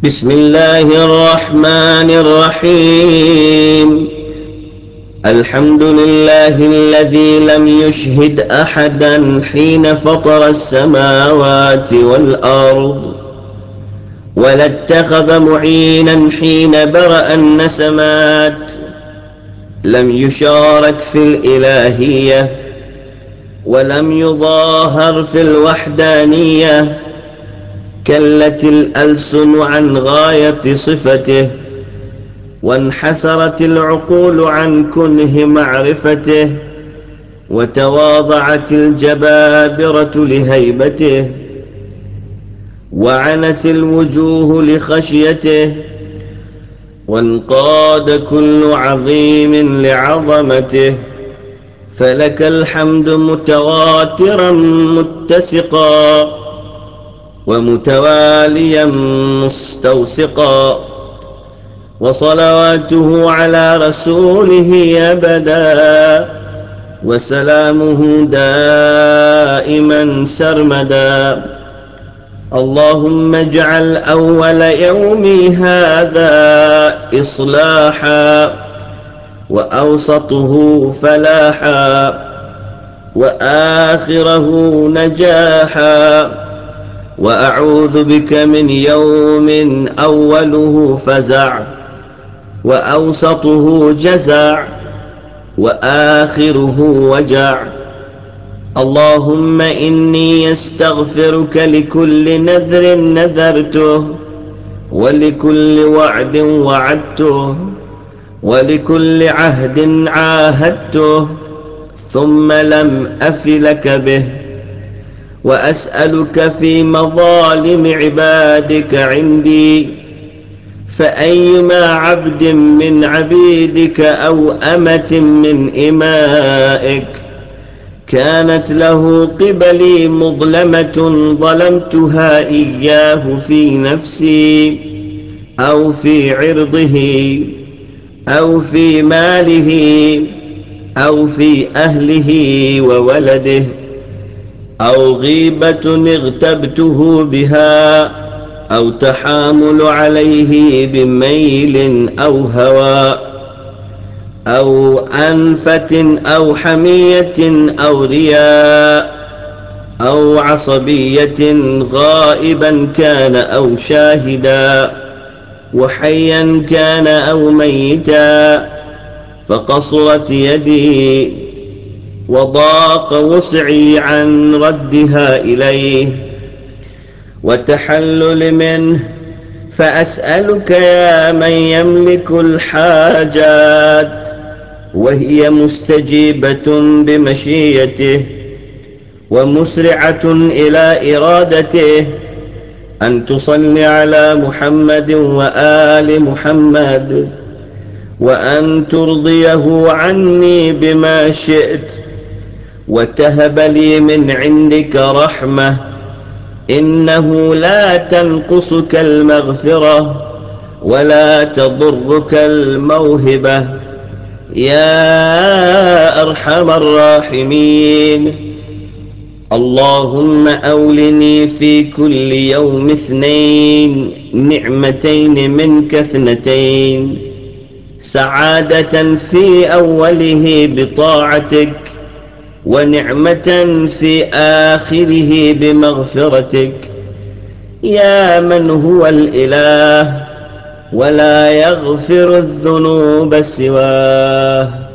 بسم الله الرحمن الرحيم. الحمد لله الذي لم يشهد أحدا حين فطر السماوات والأرض، ولا اتخذ معينا حين برأ النسمات. لم يشارك في الإلهية، ولم يظاهر في الوحدانية. كلت الألسن عن غاية صفته، وانحسرت العقول عن كنه معرفته، وتواضعت الجبابرة لهيبته، وعنت الوجوه لخشيته، وانقاد كل عظيم لعظمته. فلك الحمد متواترا متسقا، ومتواليا مستوسقا، وصلواته على رسوله أبدا، وسلامه دائما سرمدا. اللهم اجعل أول يومي هذا إصلاحا، وأوسطه فلاحا، وآخره نجاحا. وأعوذ بك من يوم أوله فزع، وأوسطه جزع، وآخره وجع. اللهم إني أستغفرك لكل نذر نذرته، ولكل وعد وعدته، ولكل عهد عاهدته ثم لم أف لك به. وأسألك في مظالم عبادك عندي، فأيما عبد من عبيدك أو أمة من إمائك كانت له قبلي مظلمة ظلمتها إياه في نفسي، أو في عرضه، أو في ماله، أو في أهله وولده، أو غيبة اغتبته بها، أو تحامل عليه بميل أو هوى، أو أنفة أو حمية أو رياء، أو عصبية غائبا كان أو شاهدا، وحيا كان أو ميتا. فقصرت يدي، وضاق وسعي عن ردها إليه وتحلل منه. فأسألك يا من يملك الحاجات وهي مستجيبة بمشيته ومسرعة إلى إرادته، أن تصلي على محمد وآل محمد، وأن ترضيه عني بما شئت، وتهب لي من عندك رحمة، إنه لا تنقصك المغفرة ولا تضرك الموهبة يا أرحم الراحمين. اللهم أولني في كل يوم اثنين نعمتين منك اثنتين، سعادة في أوله بطاعتك، ونعمة في آخره بمغفرتك، يا من هو الإله ولا يغفر الذنوب سواه.